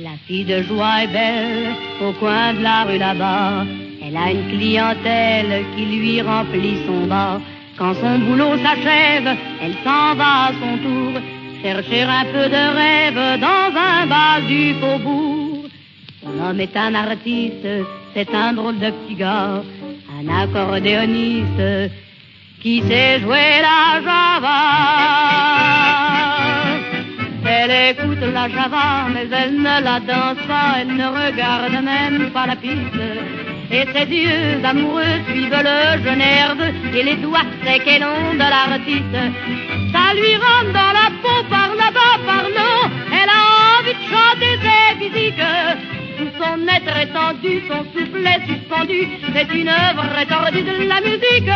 La fille de joie est belle au coin de la rue là-bas. Elle a une clientèle qui lui remplit son bar. Quand son boulot s'achève, elle s'en va à son tour chercher un peu de rêve dans un bar du faubourg. Son homme est un artiste, c'est un drôle de petit gars, un accordéoniste qui sait jouer la java. Elle écoute la java, mais elle ne la danse pas, elle ne regarde même pas la piste. Et ses yeux amoureux suivent le jeune nerveux et les doigts secs et longs de l'artiste. Ça lui rentre dans la peau par là-bas, par là. Elle a envie de chanter ses physiques. Tout son être étendu, son souffle est suspendu. C'est une œuvre étendue de la musique.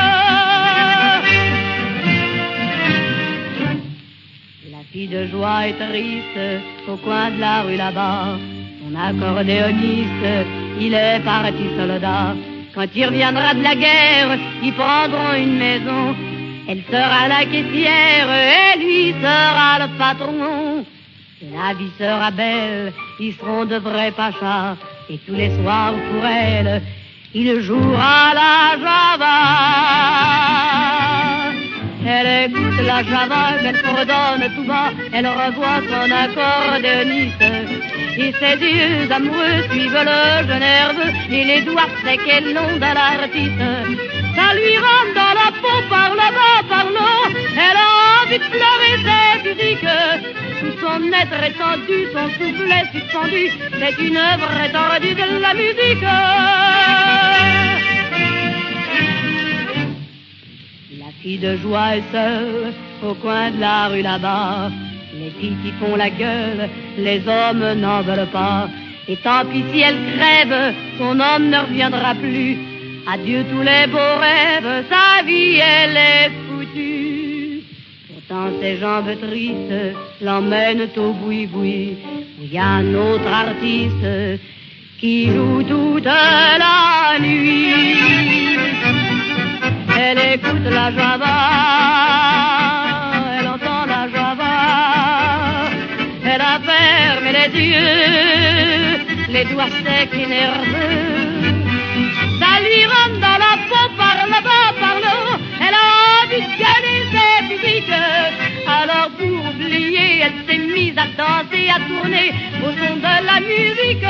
La fille de joie est triste au coin de la rue là-bas. Son accordéoniste, il est parti soldat. Quand il reviendra de la guerre, ils prendront une maison. Elle sera la caissière et lui sera le patron. La vie sera belle, ils seront de vrais pachas. Et tous les soirs pour elle, il jouera la java. Elle écoute la java, qu'elle fredonne tout bas. Elle revoit son accordéoniste. Et ses yeux amoureux suivent le jeune nerveux et les doigts secs et longs de l'artiste. Ça lui rentre dans la peau par là-bas, par là. Elle a envie de pleurer ses musiques. Tout son être étendu, son souffle est suspendu. C'est une œuvre étendue de la musique. La fille de joie est seule au coin de la rue là-bas. Les filles qui font la gueule, les hommes n'en veulent pas. Et tant pis si elle crève, son homme ne reviendra plus. Adieu tous les beaux rêves, sa vie elle est foutue. Pourtant ses jambes tristes l'emmènent au boui-boui, où il y a un autre artiste qui joue toute la nuit. Elle écoute la java, elle entend la java. Elle a fermé les yeux, les doigts secs et nerveux. Ça lui rentre dans la peau par là-bas, par là. Elle a envie de gagner ses musiques. Alors pour oublier, elle s'est mise à danser, à tourner au son de la musique.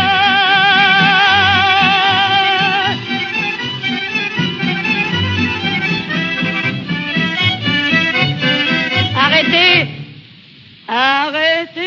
Arrêtez, arrêtez.